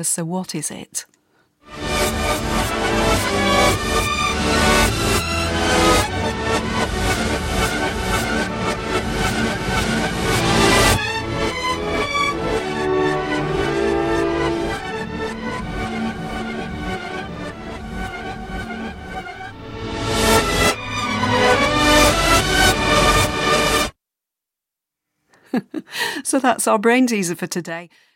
universe, so what is it? So that's our brain teaser for today.